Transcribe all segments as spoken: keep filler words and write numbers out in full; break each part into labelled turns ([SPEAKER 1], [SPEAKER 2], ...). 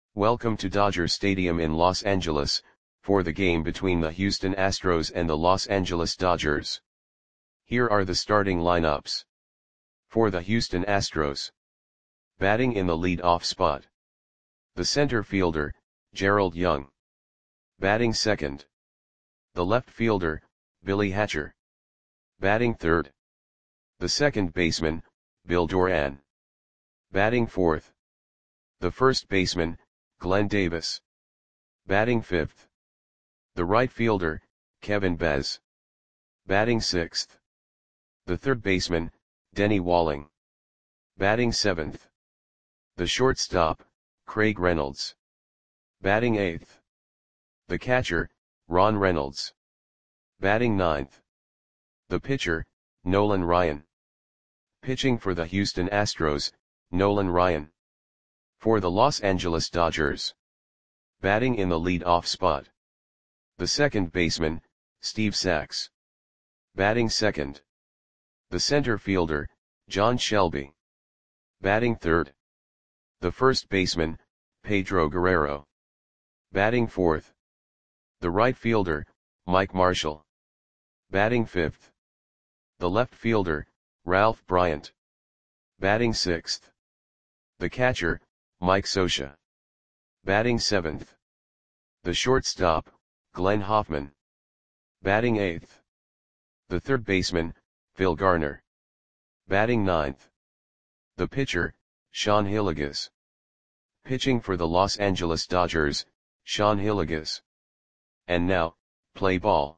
[SPEAKER 1] Welcome to Dodger Stadium in Los Angeles, for the game between the Houston Astros and the Los Angeles Dodgers. Here are the starting lineups. For the Houston Astros. Batting in the lead-off spot. The center fielder, Gerald Young. Batting second. The left fielder, Billy Hatcher. Batting third. The second baseman, Bill Doran. Batting fourth. The first baseman, Glenn Davis. Batting fifth. The right fielder, Kevin Bez. Batting sixth. The third baseman, Denny Walling. Batting seventh. The shortstop, Craig Reynolds. Batting eighth. The catcher, Ron Reynolds. Batting ninth. The pitcher, Nolan Ryan. Pitching for the Houston Astros, Nolan Ryan. For the Los Angeles Dodgers. Batting in the lead-off spot. The second baseman, Steve Sax. Batting second. The center fielder, John Shelby. Batting third. The first baseman, Pedro Guerrero. Batting fourth. The right fielder, Mike Marshall. Batting fifth. The left fielder, Ralph Bryant. Batting sixth. The catcher, Mike Scioscia. Batting seventh. The shortstop, Glenn Hoffman. Batting eighth. The third baseman, Phil Garner. Batting ninth. The pitcher, Sean Hillegas. Pitching for the Los Angeles Dodgers, Sean Hillegas. And now, play ball.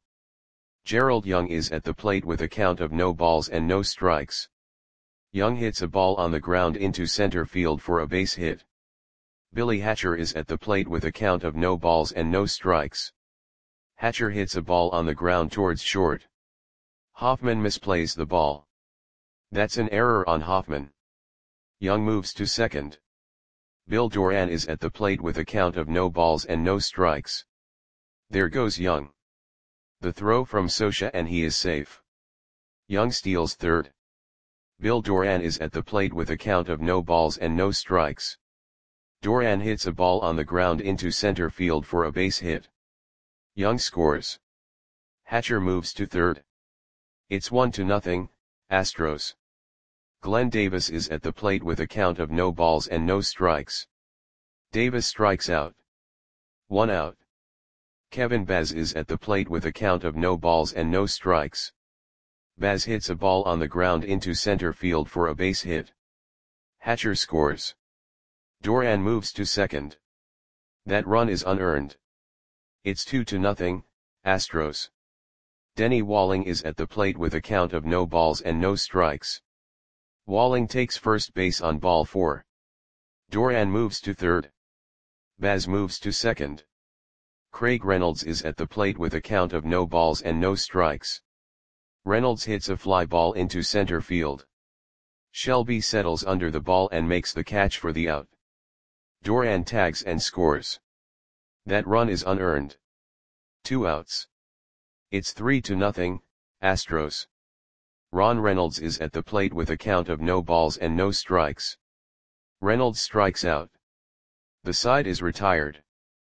[SPEAKER 1] Gerald Young is at the plate with a count of no balls and no strikes. Young hits a ball on the ground into center field for a base hit. Billy Hatcher is at the plate with a count of no balls and no strikes. Hatcher hits a ball on the ground towards short. Hoffman misplays the ball. That's an error on Hoffman. Young moves to second. Bill Doran is at the plate with a count of no balls and no strikes. There goes Young. The throw from Scioscia and he is safe. Young steals third. Bill Doran is at the plate with a count of no balls and no strikes. Doran hits a ball on the ground into center field for a base hit. Young scores. Hatcher moves to third. It's one to nothing, Astros. Glenn Davis is at the plate with a count of no balls and no strikes. Davis strikes out. One out. Kevin Bez is at the plate with a count of no balls and no strikes. Bez hits a ball on the ground into center field for a base hit. Hatcher scores. Doran moves to second. That run is unearned. It's two to nothing, Astros. Denny Walling is at the plate with a count of no balls and no strikes. Walling takes first base on ball four. Doran moves to third. Baz moves to second. Craig Reynolds is at the plate with a count of no balls and no strikes. Reynolds hits a fly ball into center field. Shelby settles under the ball and makes the catch for the out. Doran tags and scores. That run is unearned. Two outs. It's three to nothing, Astros. Ron Reynolds is at the plate with a count of no balls and no strikes. Reynolds strikes out. The side is retired.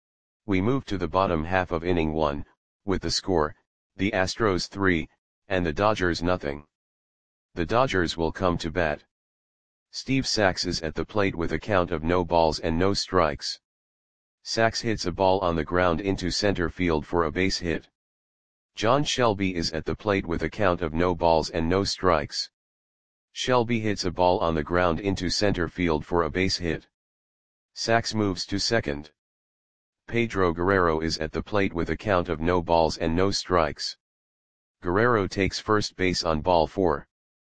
[SPEAKER 1] We move to the bottom half of inning one, with the score, the Astros three, and the Dodgers nothing. The Dodgers will come to bat. Steve Sax is at the plate with a count of no balls and no strikes. Sax hits a ball on the ground into center field for a base hit. John Shelby is at the plate with a count of no balls and no strikes. Shelby hits a ball on the ground into center field for a base hit. Sax moves to second. Pedro Guerrero is at the plate with a count of no balls and no strikes. Guerrero takes first base on ball four.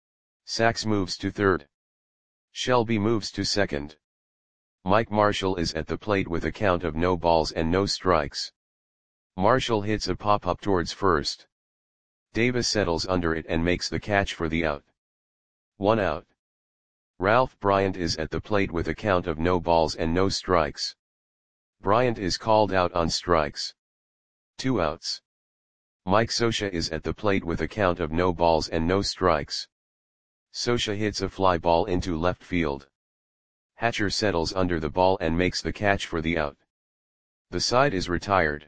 [SPEAKER 1] Sax moves to third. Shelby moves to second. Mike Marshall is at the plate with a count of no balls and no strikes. Marshall hits a pop-up towards first. Davis settles under it and makes the catch for the out. One out. Ralph Bryant is at the plate with a count of no balls and no strikes. Bryant is called out on strikes. Two outs. Mike Scioscia is at the plate with a count of no balls and no strikes. Scioscia hits a fly ball into left field. Hatcher settles under the ball and makes the catch for the out. The side is retired.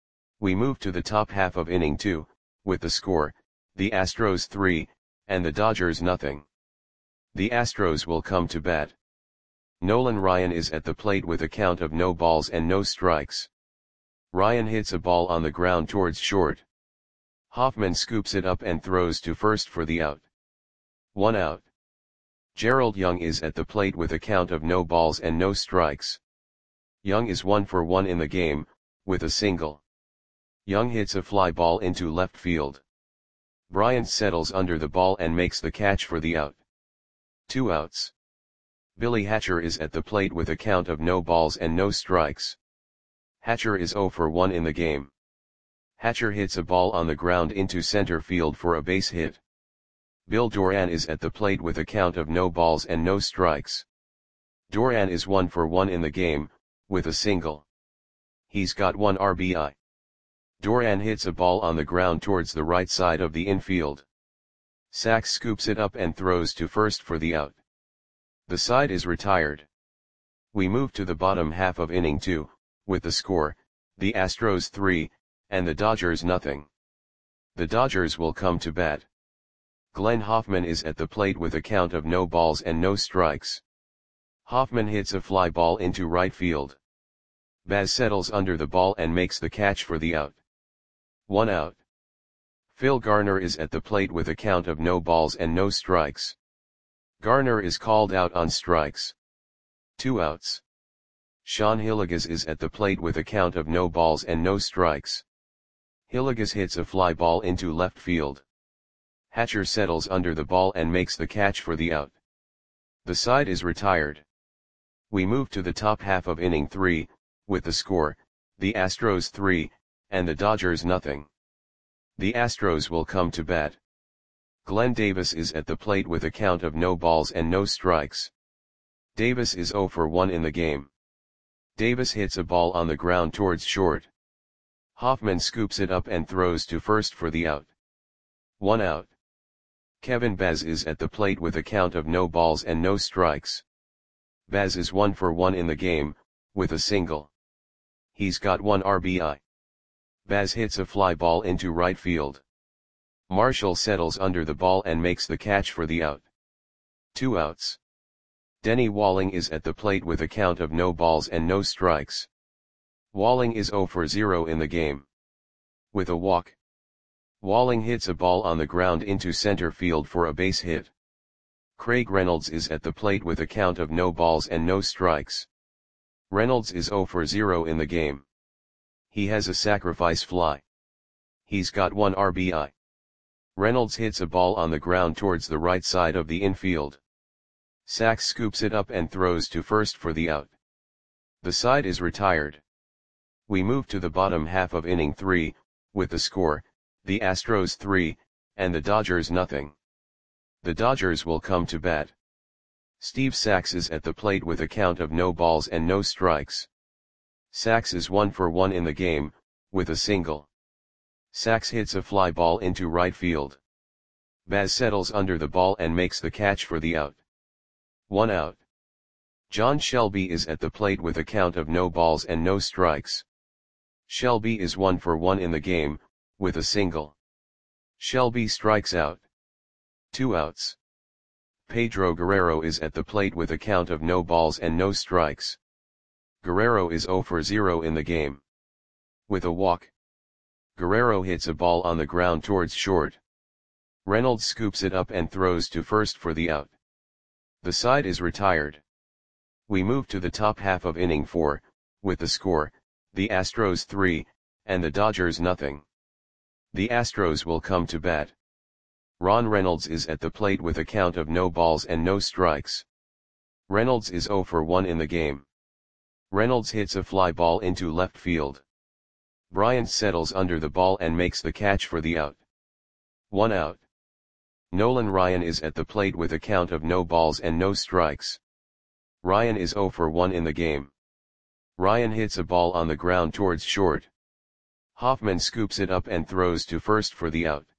[SPEAKER 1] We move to the top half of inning two, with the score, the Astros three, and the Dodgers nothing. The Astros will come to bat. Nolan Ryan is at the plate with a count of no balls and no strikes. Ryan hits a ball on the ground towards short. Hoffman scoops it up and throws to first for the out. One out. Gerald Young is at the plate with a count of no balls and no strikes. Young is one for one in the game, with a single. Young hits a fly ball into left field. Bryant settles under the ball and makes the catch for the out. Two outs. Billy Hatcher is at the plate with a count of no balls and no strikes. Hatcher is zero for one in the game. Hatcher hits a ball on the ground into center field for a base hit. Bill Doran is at the plate with a count of no balls and no strikes. Doran is one for one in the game, with a single. He's got one R B I. Doran hits a ball on the ground towards the right side of the infield. Sachs scoops it up and throws to first for the out. The side is retired. We move to the bottom half of inning two, with the score, the Astros three, and the Dodgers nothing. The Dodgers will come to bat. Glenn Hoffman is at the plate with a count of no balls and no strikes. Hoffman hits a fly ball into right field. Baz settles under the ball and makes the catch for the out. One out. Phil Garner is at the plate with a count of no balls and no strikes. Garner is called out on strikes. Two outs. Sean Hillegas is at the plate with a count of no balls and no strikes. Hillegas hits a fly ball into left field. Hatcher settles under the ball and makes the catch for the out. The side is retired. We move to the top half of inning three, with the score, the Astros three, and the Dodgers nothing. The Astros will come to bat. Glenn Davis is at the plate with a count of no balls and no strikes. Davis is zero for one in the game. Davis hits a ball on the ground towards short. Hoffman scoops it up and throws to first for the out. One out. Kevin Baz is at the plate with a count of no balls and no strikes. Baz is one for one in the game, with a single. He's got one R B I. Baz hits a fly ball into right field. Marshall settles under the ball and makes the catch for the out. Two outs. Denny Walling is at the plate with a count of no balls and no strikes. Walling is zero for zero in the game. With a walk. Walling hits a ball on the ground into center field for a base hit. Craig Reynolds is at the plate with a count of no balls and no strikes. Reynolds is zero for zero in the game. He has a sacrifice fly. He's got one R B I. Reynolds hits a ball on the ground towards the right side of the infield. Sachs scoops it up and throws to first for the out. The side is retired. We move to the bottom half of inning three, with the score, the Astros three, and the Dodgers nothing. The Dodgers will come to bat. Steve Sachs is at the plate with a count of no balls and no strikes. Sachs is one for one in the game, with a single. Sachs hits a fly ball into right field. Baz settles under the ball and makes the catch for the out. One out. John Shelby is at the plate with a count of no balls and no strikes. Shelby is one for one in the game, with a single. Shelby strikes out. Two outs. Pedro Guerrero is at the plate with a count of no balls and no strikes. Guerrero is zero for zero in the game. With a walk. Guerrero hits a ball on the ground towards short. Reynolds scoops it up and throws to first for the out. The side is retired. We move to the top half of inning four, with the score, the Astros three, and the Dodgers nothing. The Astros will come to bat. Ron Reynolds is at the plate with a count of no balls and no strikes. Reynolds is zero for one in the game. Reynolds hits a fly ball into left field. Bryant settles under the ball and makes the catch for the out. One out. Nolan Ryan is at the plate with a count of no balls and no strikes. Ryan is zero for one in the game. Ryan hits a ball on the ground towards short. Hoffman scoops it up and throws to first for the out.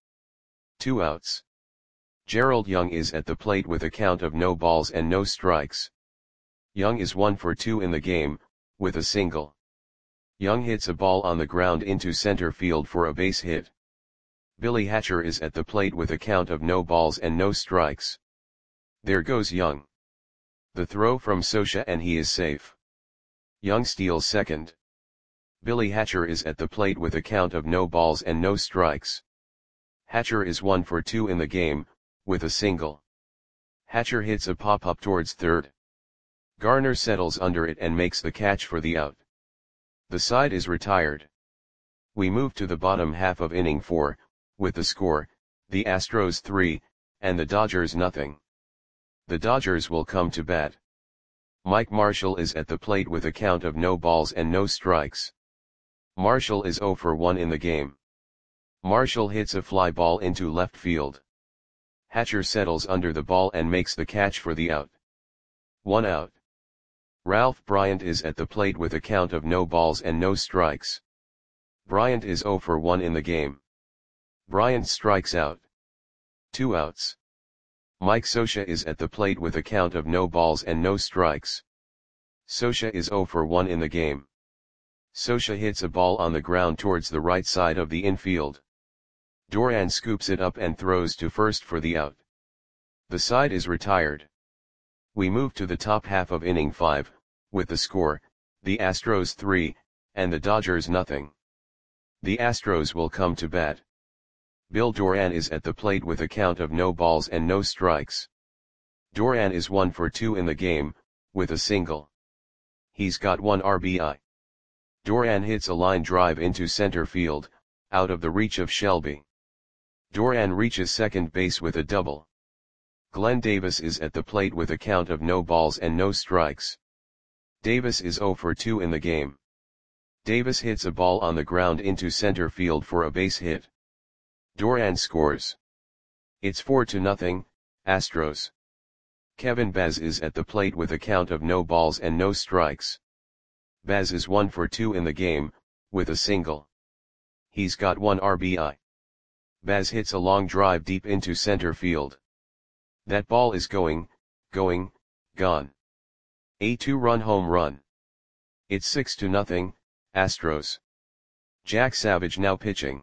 [SPEAKER 1] Two outs. Gerald Young is at the plate with a count of no balls and no strikes. Young is one for two in the game, with a single. Young hits a ball on the ground into center field for a base hit. Billy Hatcher is at the plate with a count of no balls and no strikes. There goes Young. The throw from Scioscia and he is safe. Young steals second. Billy Hatcher is at the plate with a count of no balls and no strikes. Hatcher is one for two in the game, with a single. Hatcher hits a pop-up towards third. Garner settles under it and makes the catch for the out. The side is retired. We move to the bottom half of inning four, with the score, the Astros three, and the Dodgers nothing. The Dodgers will come to bat. Mike Marshall is at the plate with a count of no balls and no strikes. Marshall is zero for one in the game. Marshall hits a fly ball into left field. Hatcher settles under the ball and makes the catch for the out. One out. Ralph Bryant is at the plate with a count of no balls and no strikes. Bryant is zero for one in the game. Bryant strikes out. Two outs. Mike Scioscia is at the plate with a count of no balls and no strikes. Scioscia is zero for one in the game. Scioscia hits a ball on the ground towards the right side of the infield. Duran scoops it up and throws to first for the out. The side is retired. We move to the top half of inning five, with the score, the Astros three, and the Dodgers nothing. The Astros will come to bat. Bill Duran is at the plate with a count of no balls and no strikes. Duran is one for two in the game, with a single. He's got one R B I. Duran hits a line drive into center field, out of the reach of Shelby. Duran reaches second base with a double. Glenn Davis is at the plate with a count of no balls and no strikes. Davis is zero for two in the game. Davis hits a ball on the ground into center field for a base hit. Duran scores. It's four to nothing, Astros. Kevin Baz is at the plate with a count of no balls and no strikes. Baz is one for two in the game, with a single. He's got one R B I. Baz hits a long drive deep into center field. That ball is going, going, gone. A two-run home run. It's six to nothing, Astros. Jack Savage now pitching.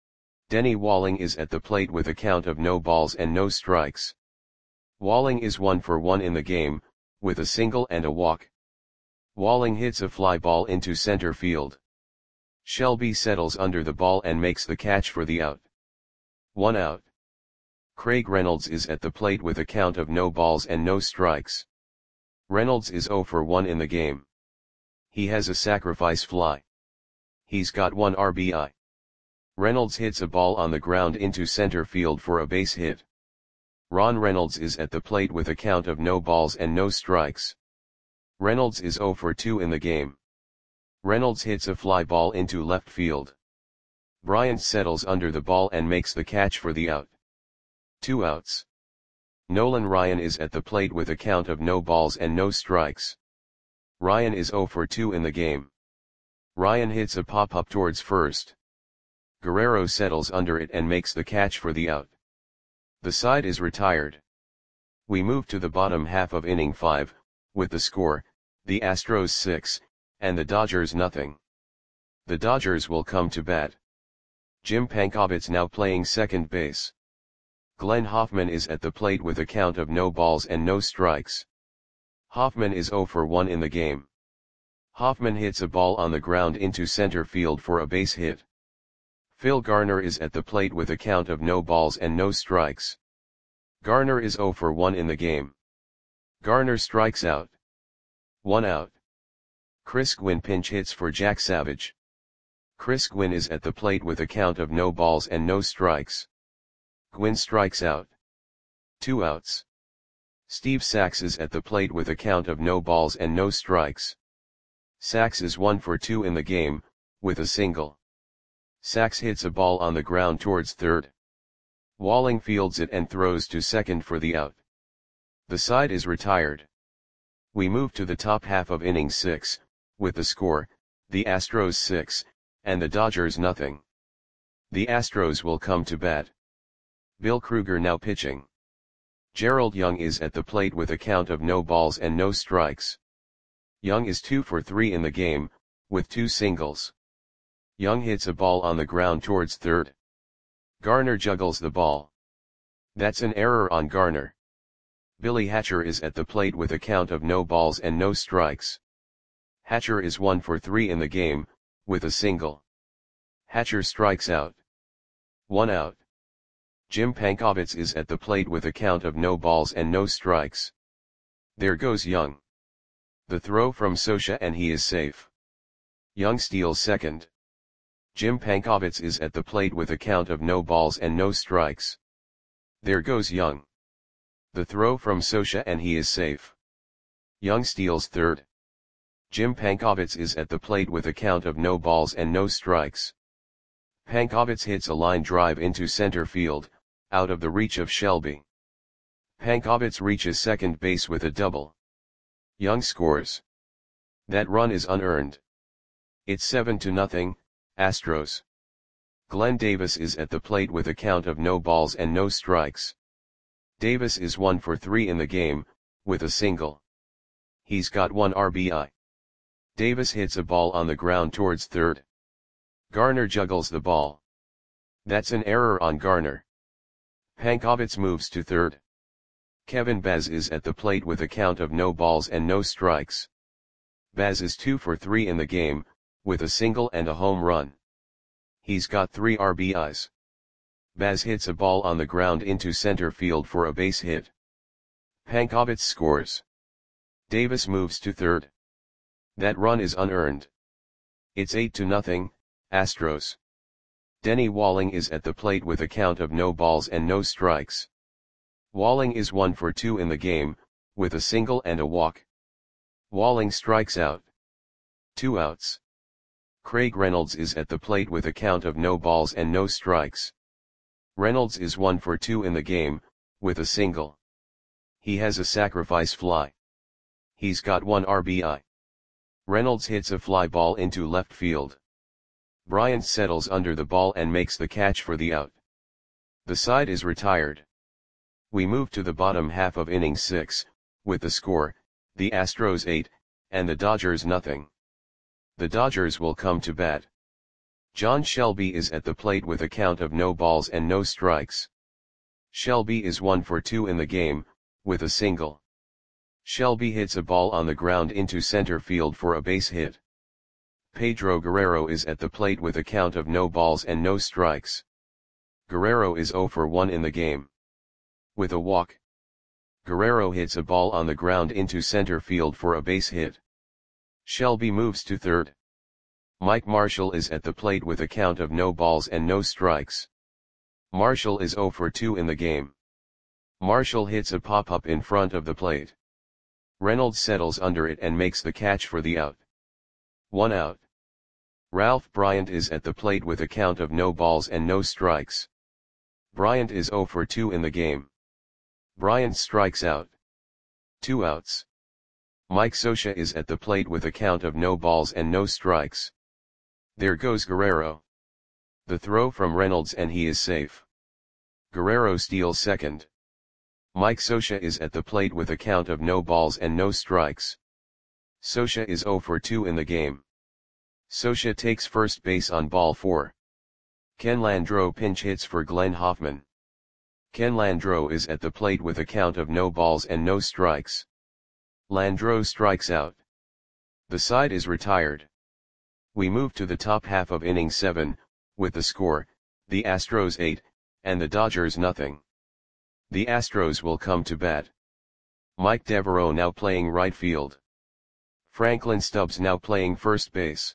[SPEAKER 1] Denny Walling is at the plate with a count of no balls and no strikes. Walling is one for one in the game, with a single and a walk. Walling hits a fly ball into center field. Shelby settles under the ball and makes the catch for the out. One out. Craig Reynolds is at the plate with a count of no balls and no strikes. Reynolds is zero for one in the game. He has a sacrifice fly. He's got one R B I. Reynolds hits a ball on the ground into center field for a base hit. Ron Reynolds is at the plate with a count of no balls and no strikes. Reynolds is zero for two in the game. Reynolds hits a fly ball into left field. Bryant settles under the ball and makes the catch for the out. Two outs. Nolan Ryan is at the plate with a count of no balls and no strikes. Ryan is zero for two in the game. Ryan hits a pop-up towards first. Guerrero settles under it and makes the catch for the out. The side is retired. We move to the bottom half of inning five, with the score, the Astros six, and the Dodgers nothing. The Dodgers will come to bat. Jim Pankowitz now playing second base. Glenn Hoffman is at the plate with a count of no balls and no strikes. Hoffman is zero for one in the game. Hoffman hits a ball on the ground into center field for a base hit. Phil Garner is at the plate with a count of no balls and no strikes. Garner is zero for one in the game. Garner strikes out. One out. Chris Gwynn pinch hits for Jack Savage. Chris Gwynn is at the plate with a count of no balls and no strikes. Gwynn strikes out. Two outs. Steve Sax is at the plate with a count of no balls and no strikes. Sax is one for two in the game, with a single. Sax hits a ball on the ground towards third. Walling fields it and throws to second for the out. The side is retired. We move to the top half of inning six, with the score, the Astros six, and the Dodgers nothing. The Astros will come to bat. Bill Kruger now pitching. Gerald Young is at the plate with a count of no balls and no strikes. Young is two for three in the game, with two singles. Young hits a ball on the ground towards third. Garner juggles the ball. That's an error on Garner. Billy Hatcher is at the plate with a count of no balls and no strikes. Hatcher is one for three in the game, with a single. Hatcher strikes out. One out. Jim Pankovitz is at the plate with a count of no balls and no strikes. There goes Young. The throw from Scioscia and he is safe. Young steals second. Jim Pankovitz is at the plate with a count of no balls and no strikes. There goes Young. The throw from Scioscia and he is safe. Young steals third. Jim Pankovitz is at the plate with a count of no balls and no strikes. Pankovitz hits a line drive into center field, out of the reach of Shelby. Pankovitz reaches second base with a double. Young scores. That run is unearned. It's seven to nothing, Astros. Glenn Davis is at the plate with a count of no balls and no strikes. Davis is one for three in the game, with a single. He's got one R B I. Davis hits a ball on the ground towards third. Garner juggles the ball. That's an error on Garner. Pankovitz moves to third. Kevin Baz is at the plate with a count of no balls and no strikes. Baz is two for three in the game, with a single and a home run. He's got three R B Is. Baz hits a ball on the ground into center field for a base hit. Pankovitz scores. Davis moves to third. That run is unearned. It's eight to nothing, Astros. Denny Walling is at the plate with a count of no balls and no strikes. Walling is one for two in the game, with a single and a walk. Walling strikes out. Two outs. Craig Reynolds is at the plate with a count of no balls and no strikes. Reynolds is one for two in the game, with a single. He has a sacrifice fly. He's got one R B I. Reynolds hits a fly ball into left field. Bryant settles under the ball and makes the catch for the out. The side is retired. We move to the bottom half of inning six, with the score, the Astros eight, and the Dodgers nothing. The Dodgers will come to bat. John Shelby is at the plate with a count of no balls and no strikes. Shelby is one for two in the game, with a single. Shelby hits a ball on the ground into center field for a base hit. Pedro Guerrero is at the plate with a count of no balls and no strikes. Guerrero is zero for one in the game. With a walk. Guerrero hits a ball on the ground into center field for a base hit. Shelby moves to third. Mike Marshall is at the plate with a count of no balls and no strikes. Marshall is zero for two in the game. Marshall hits a pop-up in front of the plate. Reynolds settles under it and makes the catch for the out. One out. Ralph Bryant is at the plate with a count of no balls and no strikes. Bryant is zero for two in the game. Bryant strikes out. Two outs. Mike Scioscia is at the plate with a count of no balls and no strikes. There goes Guerrero. The throw from Reynolds and he is safe. Guerrero steals second. Mike Scioscia is at the plate with a count of no balls and no strikes. Scioscia is zero for two in the game. Scioscia takes first base on ball four. Ken Landreau pinch hits for Glenn Hoffman. Ken Landreau is at the plate with a count of no balls and no strikes. Landreau strikes out. The side is retired. We move to the top half of inning seven, with the score, the Astros eight, and the Dodgers nothing. The Astros will come to bat. Mike Devereaux now playing right field. Franklin Stubbs now playing first base.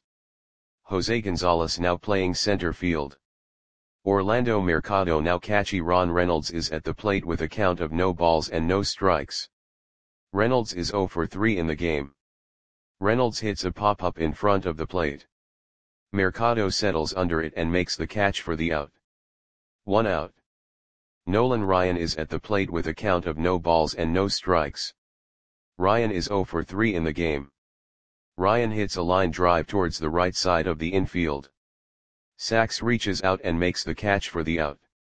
[SPEAKER 1] Jose Gonzalez now playing center field. Orlando Mercado now catchy. Ron Reynolds is at the plate with a count of no balls and no strikes. Reynolds is zero for three in the game. Reynolds hits a pop-up in front of the plate. Mercado settles under it and makes the catch for the out. One out. Nolan Ryan is at the plate with a count of no balls and no strikes. Ryan is zero for three in the game. Ryan hits a line drive towards the right side of the infield. Sachs reaches out and makes the catch for the out.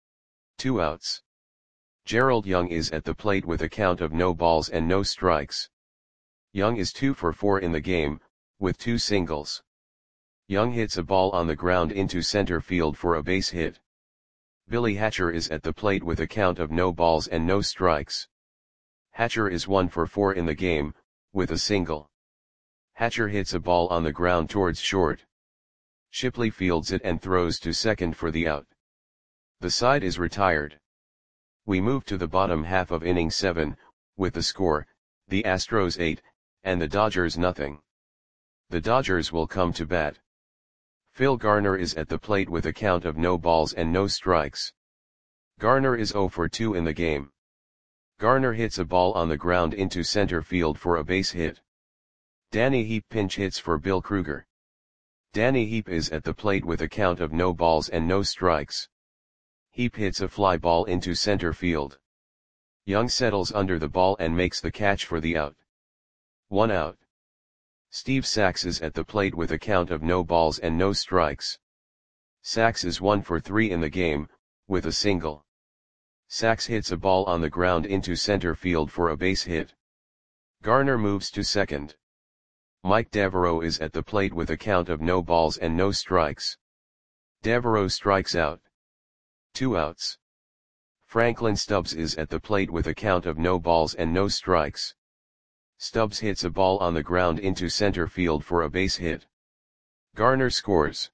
[SPEAKER 1] Two outs. Gerald Young is at the plate with a count of no balls and no strikes. Young is two for four in the game, with two singles. Young hits a ball on the ground into center field for a base hit. Billy Hatcher is at the plate with a count of no balls and no strikes. Hatcher is one for four in the game, with a single. Hatcher hits a ball on the ground towards short. Shipley fields it and throws to second for the out. The side is retired. We move to the bottom half of inning seven, with the score, the Astros eight, and the Dodgers nothing. The Dodgers will come to bat. Phil Garner is at the plate with a count of no balls and no strikes. Garner is zero for two in the game. Garner hits a ball on the ground into center field for a base hit. Danny Heap pinch hits for Bill Krueger. Danny Heap is at the plate with a count of no balls and no strikes. Heap hits a fly ball into center field. Young settles under the ball and makes the catch for the out. One out. Steve Sax is at the plate with a count of no balls and no strikes. Sax is one for three in the game, with a single. Sax hits a ball on the ground into center field for a base hit. Garner moves to second. Mike Devereaux is at the plate with a count of no balls and no strikes. Devereaux strikes out. Two outs. Franklin Stubbs is at the plate with a count of no balls and no strikes. Stubbs hits a ball on the ground into center field for a base hit. Garner scores.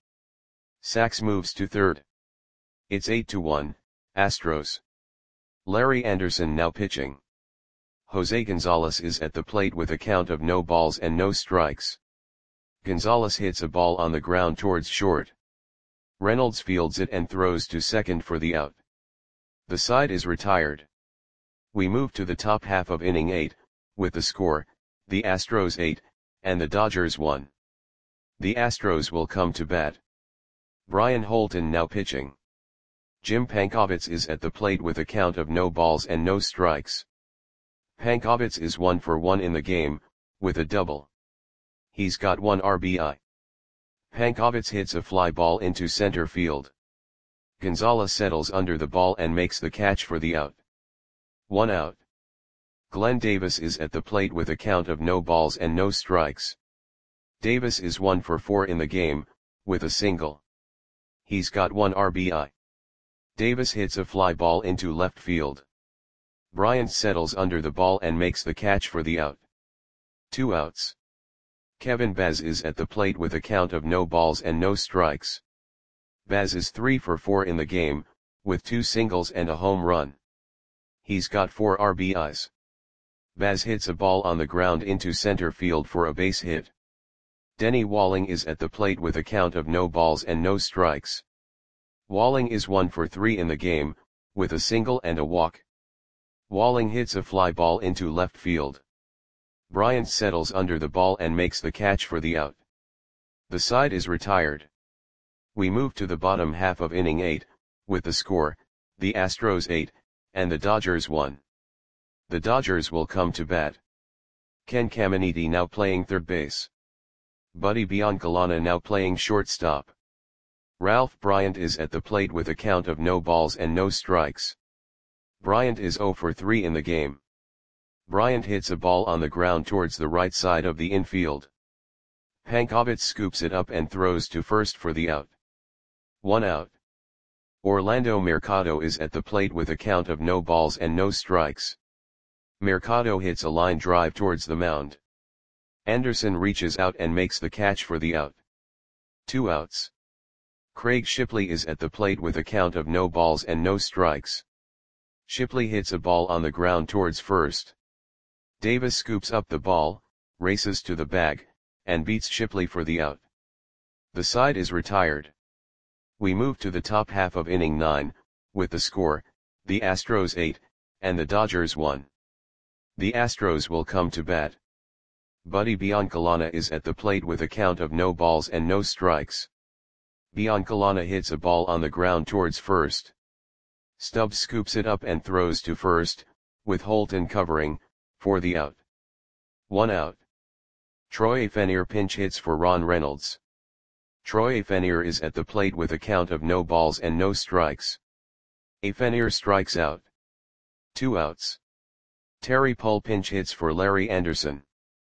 [SPEAKER 1] Sax moves to third. It's eight to one, Astros. Larry Anderson now pitching. Jose Gonzalez is at the plate with a count of no balls and no strikes. Gonzalez hits a ball on the ground towards short. Reynolds fields it and throws to second for the out. The side is retired. We move to the top half of inning eight, with the score, the Astros eight, and the Dodgers one. The Astros will come to bat. Brian Holton now pitching. Jim Pankovitz is at the plate with a count of no balls and no strikes. Pankovitz is one for one in the game, with a double. He's got one R B I. Pankovitz hits a fly ball into center field. Gonzalez settles under the ball and makes the catch for the out. One out. Glenn Davis is at the plate with a count of no balls and no strikes. Davis is one for four in the game, with a single. He's got one R B I. Davis hits a fly ball into left field. Bryant settles under the ball and makes the catch for the out. Two outs. Kevin Baz is at the plate with a count of no balls and no strikes. Baz is three for four in the game, with two singles and a home run. He's got four R B Is. Baz hits a ball on the ground into center field for a base hit. Denny Walling is at the plate with a count of no balls and no strikes. Walling is one for three in the game, with a single and a walk. Walling hits a fly ball into left field. Bryant settles under the ball and makes the catch for the out. The side is retired. We move to the bottom half of inning eight, with the score, the Astros eight, and the Dodgers one. The Dodgers will come to bat. Ken Caminiti now playing third base. Buddy Biancalana now playing shortstop. Ralph Bryant is at the plate with a count of no balls and no strikes. Bryant is zero for three in the game. Bryant hits a ball on the ground towards the right side of the infield. Pankovitz scoops it up and throws to first for the out. One out. Orlando Mercado is at the plate with a count of no balls and no strikes. Mercado hits a line drive towards the mound. Anderson reaches out and makes the catch for the out. Two outs. Craig Shipley is at the plate with a count of no balls and no strikes. Shipley hits a ball on the ground towards first. Davis scoops up the ball, races to the bag, and beats Shipley for the out. The side is retired. We move to the top half of inning nine, with the score, the Astros eight, and the Dodgers one. The Astros will come to bat. Buddy Biancalana is at the plate with a count of no balls and no strikes. Biancalana hits a ball on the ground towards first. Stubbs scoops it up and throws to first, with Holton covering, for the out. One out. Troy Fennier pinch hits for Ron Reynolds. Troy Fennier is at the plate with a count of no balls and no strikes. Fennier strikes out. Two outs. Terry Pull pinch hits for Larry Anderson.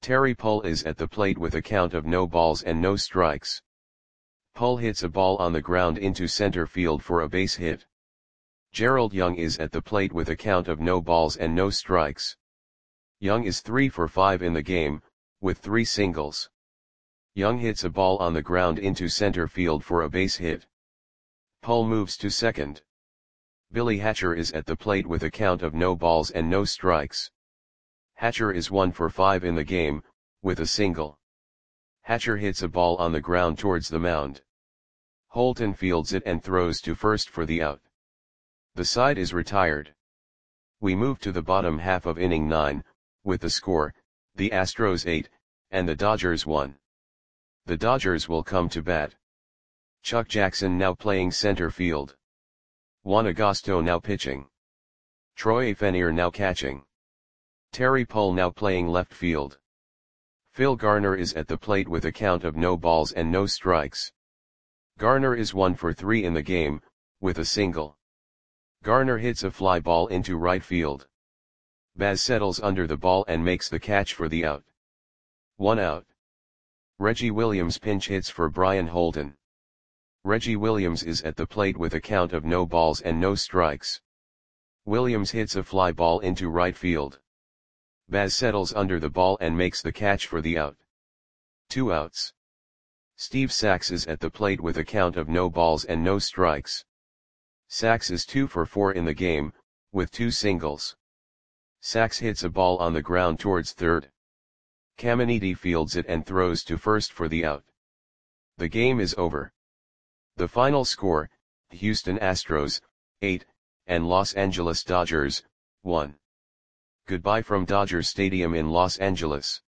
[SPEAKER 1] Terry Pull is at the plate with a count of no balls and no strikes. Pull hits a ball on the ground into center field for a base hit. Gerald Young is at the plate with a count of no balls and no strikes. Young is three for five in the game, with three singles. Young hits a ball on the ground into center field for a base hit. Pull moves to second. Billy Hatcher is at the plate with a count of no balls and no strikes. Hatcher is one for five in the game, with a single. Hatcher hits a ball on the ground towards the mound. Holton fields it and throws to first for the out. The side is retired. We move to the bottom half of inning nine, with the score, the Astros eight, and the Dodgers one. The Dodgers will come to bat. Chuck Jackson now playing center field. Juan Agosto now pitching. Troy Fennier now catching. Terry Pull now playing left field. Phil Garner is at the plate with a count of no balls and no strikes. Garner is one for three in the game, with a single. Garner hits a fly ball into right field. Baz settles under the ball and makes the catch for the out. One out. Reggie Williams pinch hits for Brian Holton. Reggie Williams is at the plate with a count of no balls and no strikes. Williams hits a fly ball into right field. Baz settles under the ball and makes the catch for the out. Two outs. Steve Sax is at the plate with a count of no balls and no strikes. Sax is two for four in the game, with two singles. Sax hits a ball on the ground towards third. Caminiti fields it and throws to first for the out. The game is over. The final score, Houston Astros, eight, and Los Angeles Dodgers, one. Goodbye from Dodger Stadium in Los Angeles.